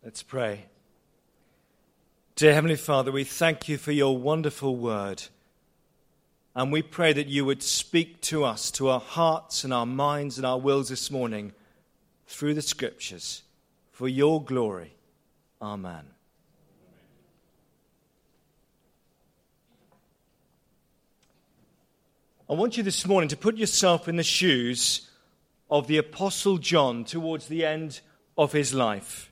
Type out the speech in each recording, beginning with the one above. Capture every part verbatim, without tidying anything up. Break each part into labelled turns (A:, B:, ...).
A: Let's pray. Dear Heavenly Father, we thank you for your wonderful word. And we pray that you would speak to us, to our hearts and our minds and our wills this morning through the Scriptures, for your glory. Amen. I want you this morning to put yourself in the shoes of the Apostle John towards the end of his life.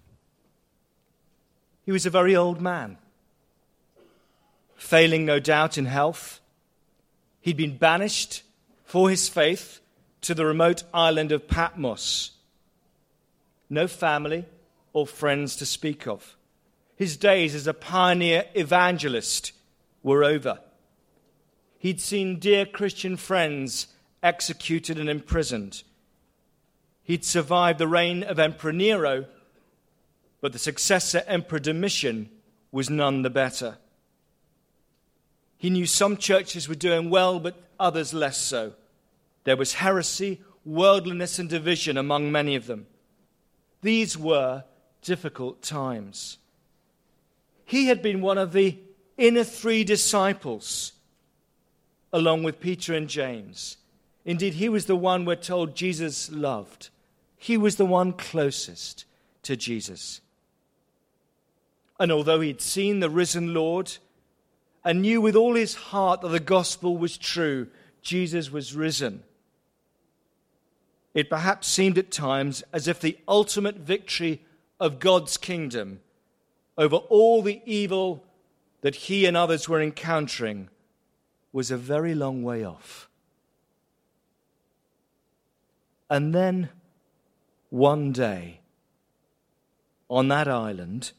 A: He was a very old man, failing no doubt in health. He'd been banished for his faith to the remote island of Patmos. No family or friends to speak of. His days as a pioneer evangelist were over. He'd seen dear Christian friends executed and imprisoned. He'd survived the reign of Emperor Nero, but the successor, Emperor Domitian, was none the better. He knew some churches were doing well, but others less so. There was heresy, worldliness, and division among many of them. These were difficult times. He had been one of the inner three disciples, along with Peter and James. Indeed, he was the one we're told Jesus loved. He was the one closest to Jesus. And although he'd seen the risen Lord and knew with all his heart that the gospel was true, Jesus was risen, it perhaps seemed at times as if the ultimate victory of God's kingdom over all the evil that he and others were encountering was a very long way off. And then, one day, on that island,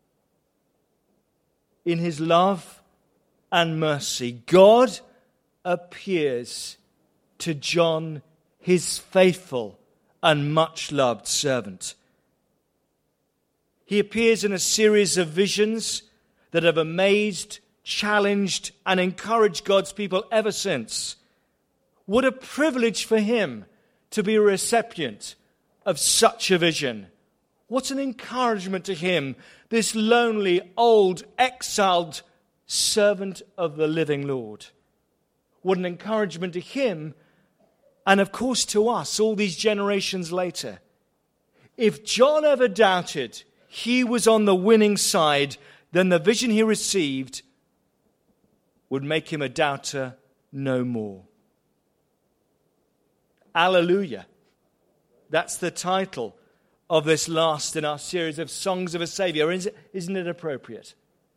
A: in his love and mercy, God appears to John, his faithful and much-loved servant. He appears in a series of visions that have amazed, challenged, and encouraged God's people ever since. What a privilege for him to be a recipient of such a vision. What an encouragement to him, this lonely, old, exiled servant of the living Lord. What an encouragement to him, and of course to us, all these generations later. If John ever doubted he was on the winning side, then the vision he received would make him a doubter no more. Alleluia. That's the title of this last in our series of Songs of a Saviour. Isn't it appropriate?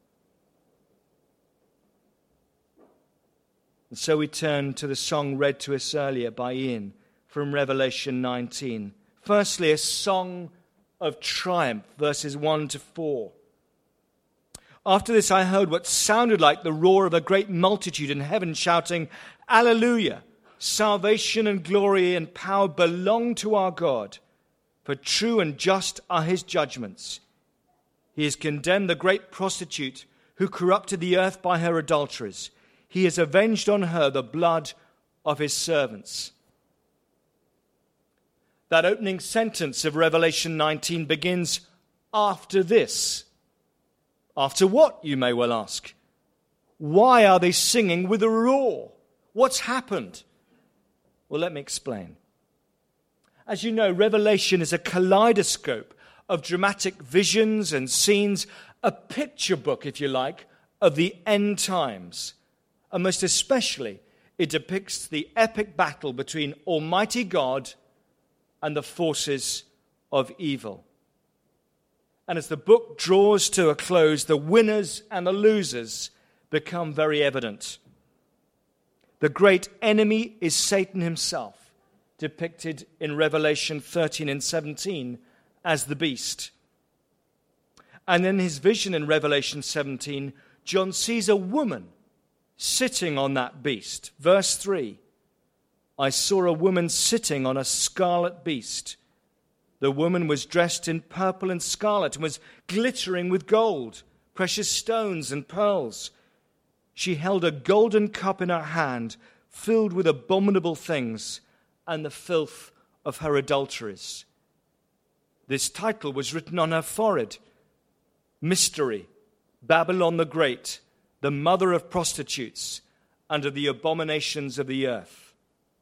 A: And so we turn to the song read to us earlier by Ian from Revelation nineteen. Firstly, a song of triumph, verses one to four. After this I heard what sounded like the roar of a great multitude in heaven shouting, Alleluia! Salvation and glory and power belong to our God, for true and just are his judgments. He has condemned the great prostitute who corrupted the earth by her adulteries. He has avenged on her the blood of his servants. That opening sentence of Revelation nineteen begins, after this. After what, you may well ask? Why are they singing with a roar? What's happened? Well, let me explain. As you know, Revelation is a kaleidoscope of dramatic visions and scenes, a picture book, if you like, of the end times. And most especially, it depicts the epic battle between Almighty God and the forces of evil. And as the book draws to a close, the winners and the losers become very evident. The great enemy is Satan himself, depicted in Revelation thirteen and seventeen as the beast. And in his vision in Revelation seventeen, John sees a woman sitting on that beast. Verse three, I saw a woman sitting on a scarlet beast. The woman was dressed in purple and scarlet and was glittering with gold, precious stones and pearls. She held a golden cup in her hand, filled with abominable things and the filth of her adulteries. This title was written on her forehead, Mystery, Babylon the Great, the mother of prostitutes, under the abominations of the earth.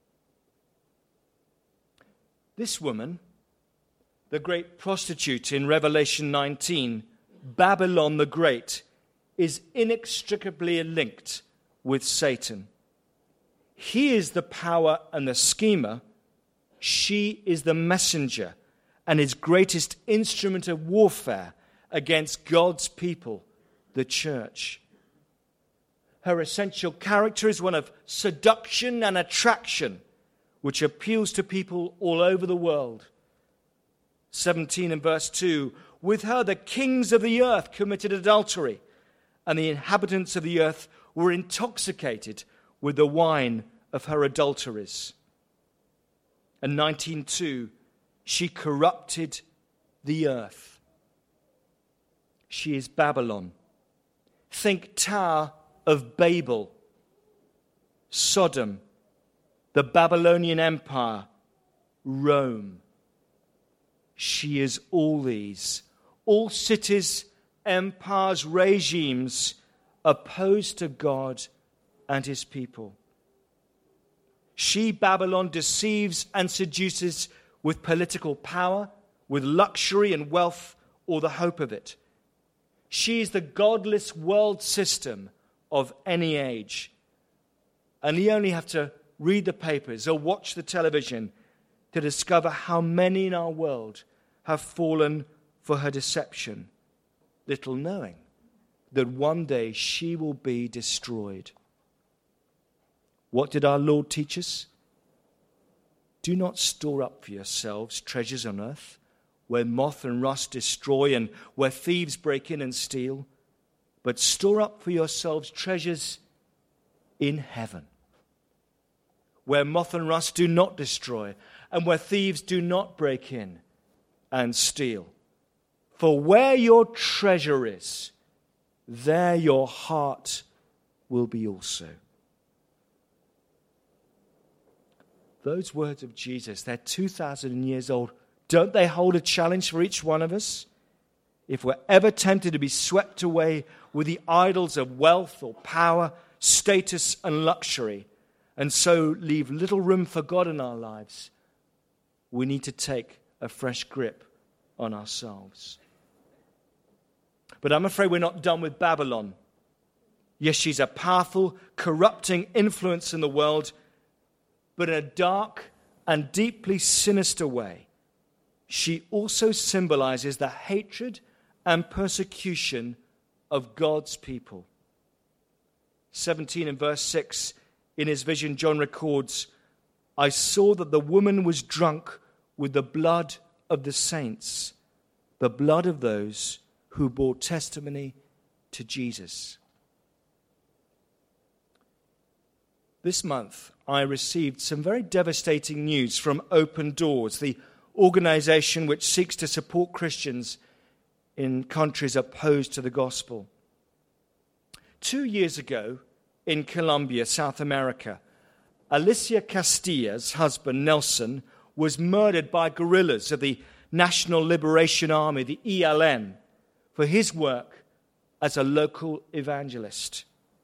A: This woman, the great prostitute in Revelation nineteen, Babylon the Great, is inextricably linked with Satan. He is the power and the schemer. She is the messenger and his greatest instrument of warfare against God's people, the church. Her essential character is one of seduction and attraction, which appeals to people all over the world. seventeen and verse two, with her the kings of the earth committed adultery, and the inhabitants of the earth were intoxicated with the wine of her adulteries. And nineteen two, she corrupted the earth. She is Babylon. Think Tower of Babel, Sodom, the Babylonian Empire, Rome. She is all these, all cities, empires, regimes opposed to God and his people. She, Babylon, deceives and seduces with political power, with luxury and wealth, or the hope of it. She is the godless world system of any age. And you only have to read the papers or watch the television to discover how many in our world have fallen for her deception, little knowing that one day she will be destroyed. What did our Lord teach us? Do not store up for yourselves treasures on earth, where moth and rust destroy and where thieves break in and steal, but store up for yourselves treasures in heaven, where moth and rust do not destroy and where thieves do not break in and steal. For where your treasure is, there your heart will be also. Those words of Jesus, they're two thousand years old. Don't they hold a challenge for each one of us? If we're ever tempted to be swept away with the idols of wealth or power, status and luxury, and so leave little room for God in our lives, we need to take a fresh grip on ourselves. But I'm afraid we're not done with Babylon. Yes, she's a powerful, corrupting influence in the world, but in a dark and deeply sinister way. She also symbolizes the hatred and persecution of God's people. seventeen and verse six, in his vision, John records, I saw that the woman was drunk with the blood of the saints, the blood of those who bore testimony to Jesus. This month, I received some very devastating news from Open Doors, the organization which seeks to support Christians in countries opposed to the gospel. Two years ago, in Colombia, South America, Alicia Castilla's husband, Nelson, was murdered by guerrillas of the National Liberation Army, the E L N, for his work as a local evangelist.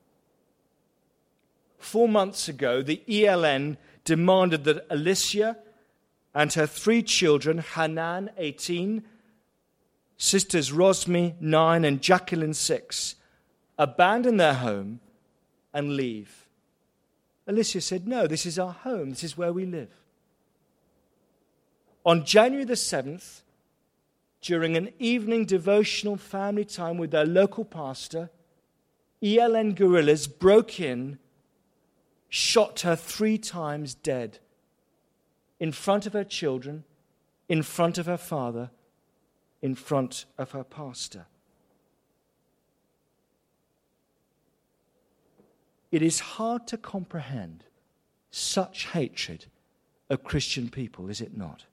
A: Four months ago, the E L N demanded that Alicia and her three children, Hanan, eighteen, sisters Rosmi, nine, and Jacqueline, six, abandon their home and leave. Alicia said, no, this is our home. This is where we live. On January the seventh, during an evening devotional family time with their local pastor, E L N guerrillas broke in, shot her three times dead, in front of her children, in front of her father, in front of her pastor. It is hard to comprehend such hatred of Christian people, is it not?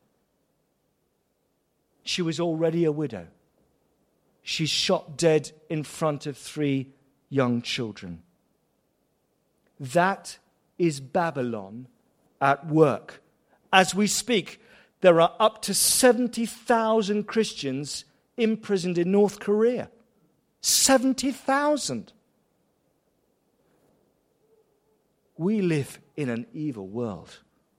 A: She was already a widow. She's shot dead in front of three young children. That is Babylon at work. As we speak, there are up to seventy thousand Christians imprisoned in North Korea. seventy thousand. We live in an evil world.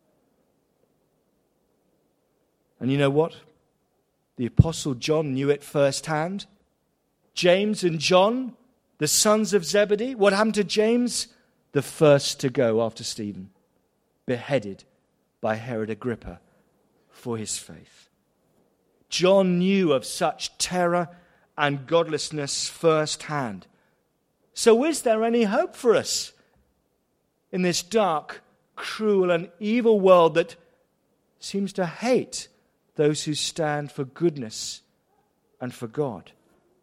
A: And you know what? The Apostle John knew it firsthand. James and John, the sons of Zebedee. What happened to James? The first to go after Stephen, beheaded by Herod Agrippa for his faith. John knew of such terror and godlessness firsthand. So is there any hope for us in this dark, cruel, and evil world that seems to hate those who stand for goodness and for God?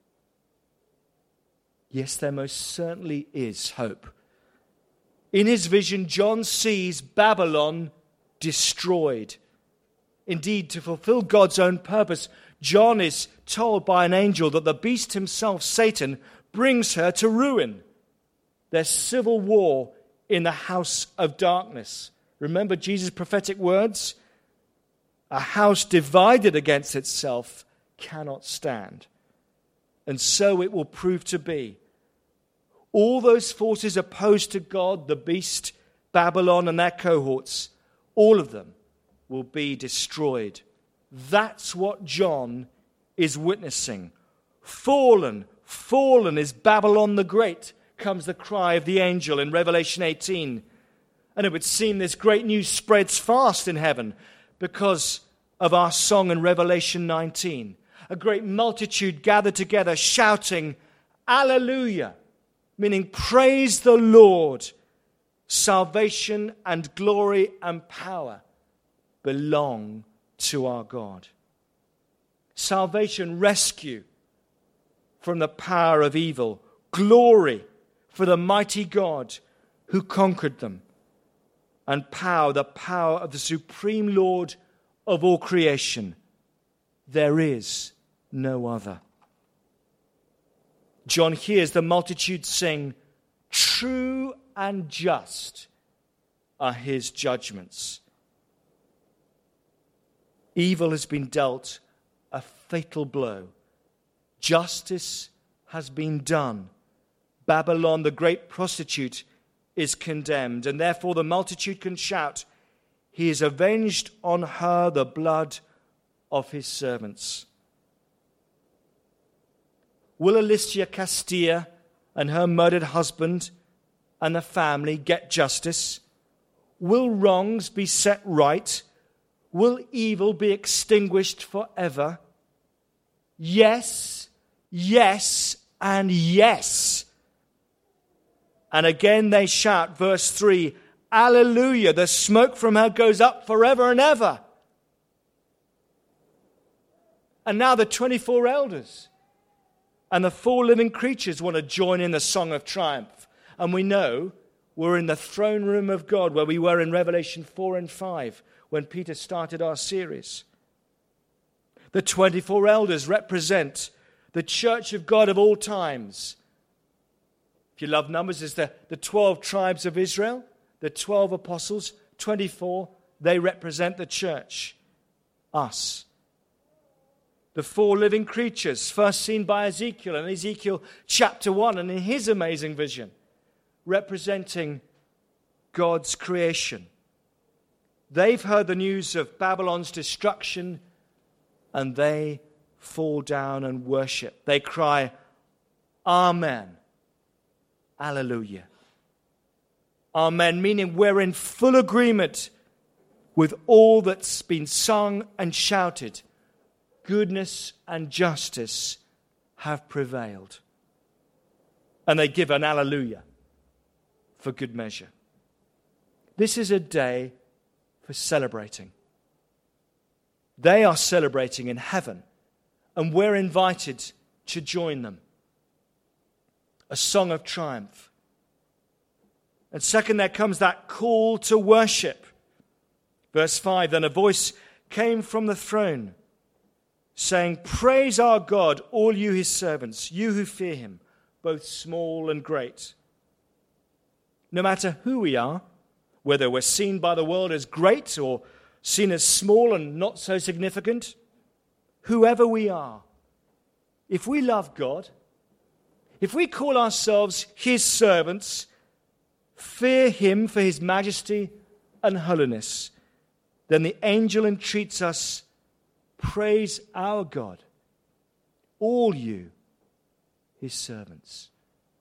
A: Yes, there most certainly is hope. In his vision, John sees Babylon destroyed. Indeed, to fulfill God's own purpose, John is told by an angel that the beast himself, Satan, brings her to ruin. There's civil war in the house of darkness. Remember Jesus' prophetic words? A house divided against itself cannot stand. And so it will prove to be. All those forces opposed to God, the beast, Babylon, and their cohorts, all of them will be destroyed. That's what John is witnessing. Fallen, fallen is Babylon the Great, comes the cry of the angel in Revelation eighteen. And it would seem this great news spreads fast in heaven because of our song in Revelation nineteen. A great multitude gathered together shouting, Alleluia, meaning praise the Lord. Salvation and glory and power belong to our God. Salvation, rescue from the power of evil. Glory for the mighty God who conquered them. And power, the power of the supreme Lord of all creation. There is no other. John hears the multitude sing, true and just are his judgments. Evil has been dealt a fatal blow. Justice has been done. Babylon, the great prostitute, is condemned, and therefore the multitude can shout, he has avenged on her the blood of his servants. Will Alicia Castilla and her murdered husband and the family get justice? Will wrongs be set right? Will evil be extinguished forever? Yes, yes, and yes. And again they shout, verse three, Alleluia, the smoke from her goes up forever and ever. And now the twenty-four elders and the four living creatures want to join in the song of triumph. And we know we're in the throne room of God where we were in Revelation four and five when Peter started our series. The twenty-four elders represent the church of God of all times. If you love numbers, it's the, the twelve tribes of Israel, the twelve apostles, twenty-four, they represent the church, us. The four living creatures, first seen by Ezekiel in Ezekiel chapter one and in his amazing vision, representing God's creation. They've heard the news of Babylon's destruction and they fall down and worship. They cry, Amen. Alleluia. Amen, meaning we're in full agreement with all that's been sung and shouted. Goodness and justice have prevailed. And they give an alleluia for good measure. This is a day for celebrating. They are celebrating in heaven, and we're invited to join them. A song of triumph. And second, there comes that call to worship. Verse five, then a voice came from the throne, saying, praise our God, all you his servants, you who fear him, both small and great. No matter who we are, whether we're seen by the world as great or seen as small and not so significant, whoever we are, if we love God, If we call ourselves his servants, fear him for his majesty and holiness, then the angel entreats us, praise our God, all you, his servants.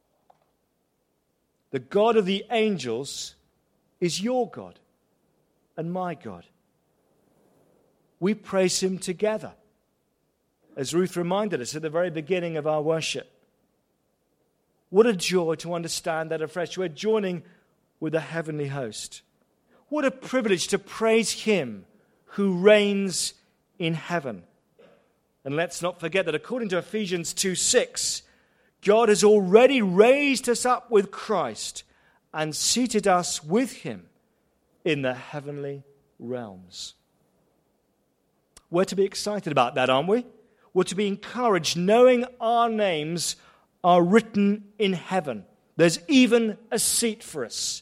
A: The God of the angels is your God and my God. We praise him together, as Ruth reminded us at the very beginning of our worship. What a joy to understand that afresh. We're joining with the heavenly host. What a privilege to praise him who reigns in heaven. And let's not forget that according to Ephesians two six, God has already raised us up with Christ and seated us with him in the heavenly realms. We're to be excited about that, aren't we? We're to be encouraged knowing our names are written in heaven. There's even a seat for us.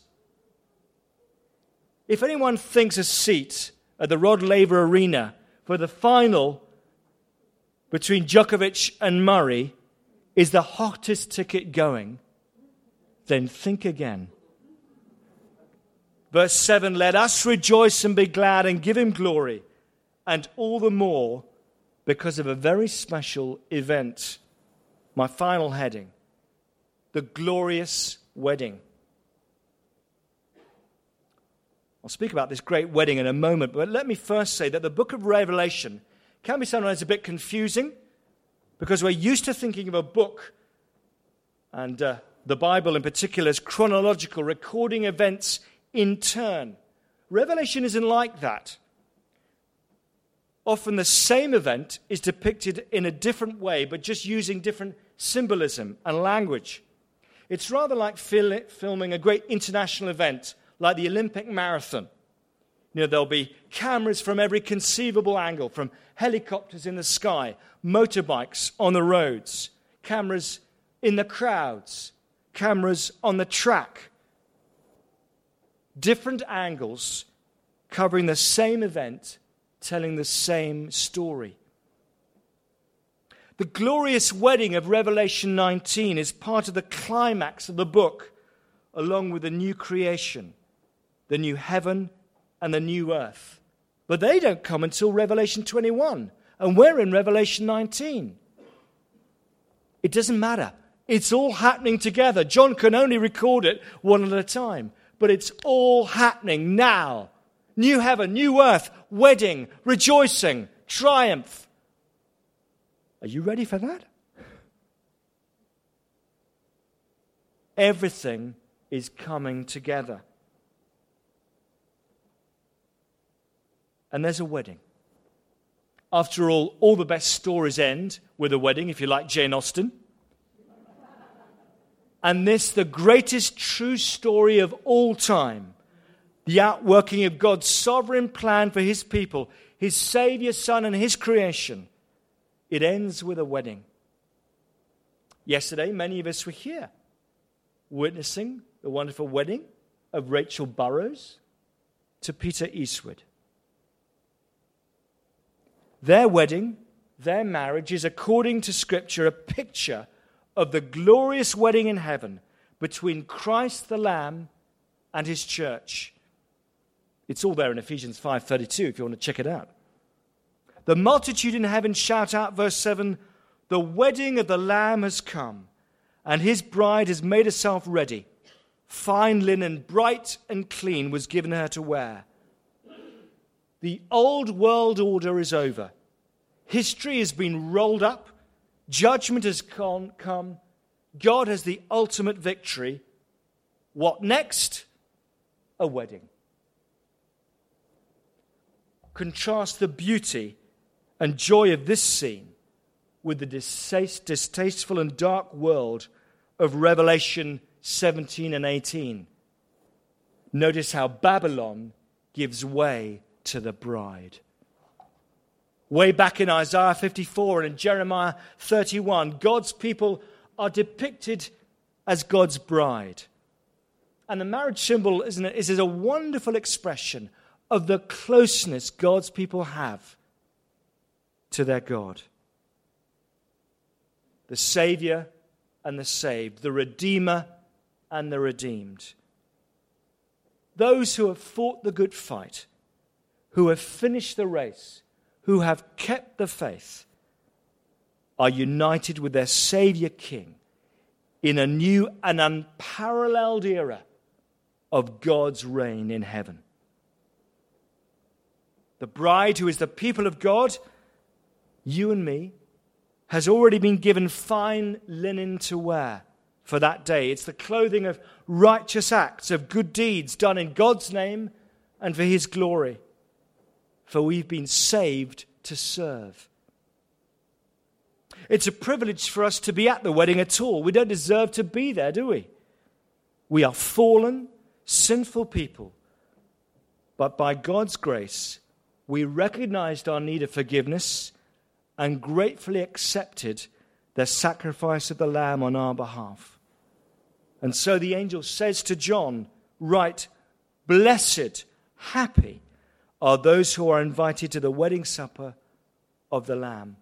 A: If anyone thinks a seat at the Rod Laver Arena for the final between Djokovic and Murray is the hottest ticket going, then think again. Verse seven, let us rejoice and be glad and give him glory, and all the more because of a very special event. My final heading, the glorious wedding. I'll speak about this great wedding in a moment, but let me first say that the book of Revelation can be sometimes a bit confusing because we're used to thinking of a book, and uh, the Bible in particular, as chronological, recording events in turn. Revelation isn't like that. Often the same event is depicted in a different way, but just using different symbolism and language. It's rather like fil- filming a great international event, like the Olympic marathon. You know, there'll be cameras from every conceivable angle, from helicopters in the sky, motorbikes on the roads, cameras in the crowds, cameras on the track. Different angles covering the same event, telling the same story. The glorious wedding of Revelation nineteen is part of the climax of the book, along with the new creation, the new heaven and the new earth. But they don't come until Revelation twenty-one, and we're in Revelation nineteen. It doesn't matter. It's all happening together. John can only record it one at a time, but it's all happening now. New heaven, new earth, wedding, rejoicing, triumph. Are you ready for that? Everything is coming together. And there's a wedding. After all, all the best stories end with a wedding, if you like Jane Austen. And this, the greatest true story of all time, the outworking of God's sovereign plan for his people, his Savior, Son, and his creation, it ends with a wedding. Yesterday, many of us were here, witnessing the wonderful wedding of Rachel Burrows to Peter Eastwood. Their wedding, their marriage, is, according to Scripture, a picture of the glorious wedding in heaven between Christ the Lamb and his church. It's all there in Ephesians five thirty-two if you want to check it out. The multitude in heaven shout out, verse seven, the wedding of the Lamb has come, and his bride has made herself ready. Fine linen, bright and clean, was given her to wear. The old world order is over. History has been rolled up. Judgment has come. God has the ultimate victory. What next? A wedding. Contrast the beauty and joy of this scene with the distaste, distasteful and dark world of Revelation seventeen and eighteen. Notice how Babylon gives way to the bride. Way back in Isaiah fifty-four and in Jeremiah thirty-one, God's people are depicted as God's bride. And the marriage symbol, isn't it, is a wonderful expression of the closeness God's people have to their God. The Savior and the saved, the Redeemer and the redeemed. Those who have fought the good fight, who have finished the race, who have kept the faith, are united with their Savior King in a new and unparalleled era of God's reign in heaven. The bride, who is the people of God, you and me, has already been given fine linen to wear for that day. It's the clothing of righteous acts, of good deeds done in God's name and for His glory. For we've been saved to serve. It's a privilege for us to be at the wedding at all. We don't deserve to be there, do we? We are fallen, sinful people. But by God's grace, we recognized our need of forgiveness and gratefully accepted the sacrifice of the Lamb on our behalf. And so the angel says to John, "Right, blessed, happy are those who are invited to the wedding supper of the Lamb."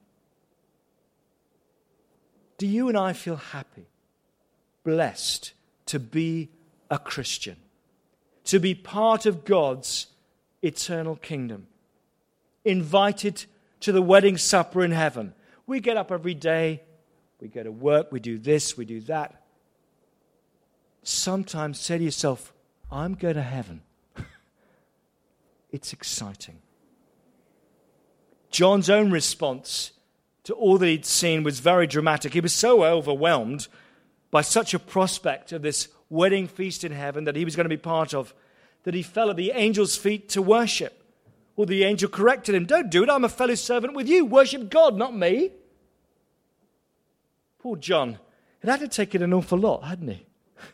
A: Do you and I feel happy, blessed to be a Christian, to be part of God's eternal kingdom, invited to the wedding supper in heaven? We get up every day, we go to work, we do this, we do that. Sometimes say to yourself, I'm going to heaven. It's exciting. John's own response to all that he'd seen was very dramatic. He was so overwhelmed by such a prospect of this wedding feast in heaven that he was going to be part of, that he fell at the angel's feet to worship. Well, the angel corrected him. Don't do it. I'm a fellow servant with you. Worship God, not me. Poor John. It had to take it an awful lot, hadn't he?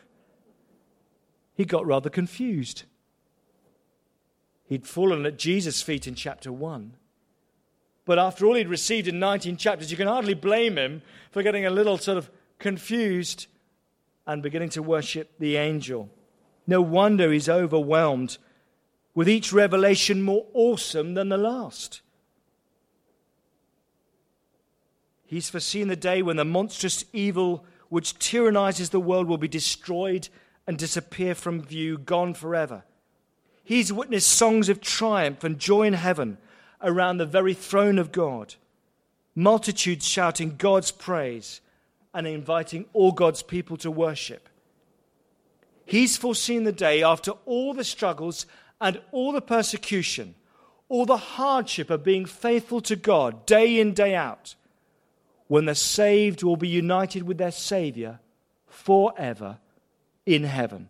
A: He got rather confused. He'd fallen at Jesus' feet in chapter one. But after all he'd received in nineteen chapters, you can hardly blame him for getting a little sort of confused and beginning to worship the angel. No wonder he's overwhelmed with each revelation more awesome than the last. He's foreseen the day when the monstrous evil which tyrannizes the world will be destroyed and disappear from view, gone forever. He's witnessed songs of triumph and joy in heaven around the very throne of God. Multitudes shouting God's praise and inviting all God's people to worship. He's foreseen the day after all the struggles and all the persecution, all the hardship of being faithful to God day in, day out, when the saved will be united with their Savior forever in heaven.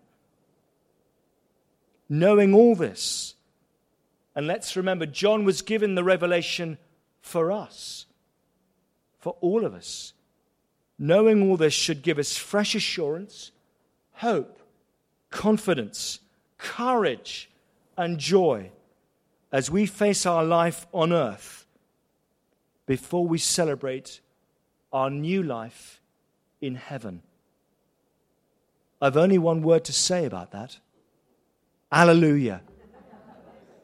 A: Knowing all this, and let's remember, John was given the revelation for us, for all of us. Knowing all this should give us fresh assurance, hope, confidence, courage, and joy as we face our life on earth before we celebrate our new life in heaven. I've only one word to say about that. Alleluia.